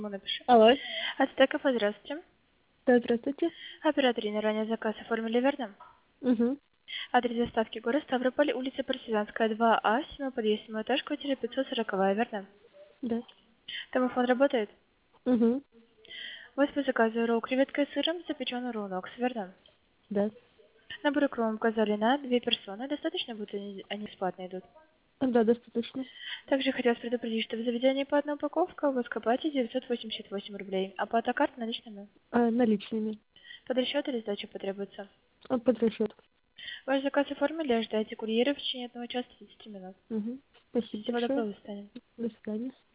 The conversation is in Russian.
Напиши. Алло. Ацтеков, здравствуйте. Да, здравствуйте. Оператор ранее заказ оформили, верно? Угу. Адрес доставки город Ставрополь, улица Партизанская, 2А, 7 подъезд, 7 этаж, квартира 540, верно? Да. Домофон работает? Угу. У вас по заказу ролл креветка с сыром, запеченный рулнокс, верно? Да. Набор икру вам указали на 2 персоны, достаточно будет, они бесплатно идут. Да, достаточно. Также хотелось предупредить, что в заведении по одной упаковке у вас к оплате 988 рублей, оплата карт наличными. Наличными. Под расчет или сдача потребуется? Под расчет. Ваш заказ оформили, ожидайте курьера в течение 1 часа 30 минут. Угу. Спасибо Всего большое. доброго, до свидания. До свидания.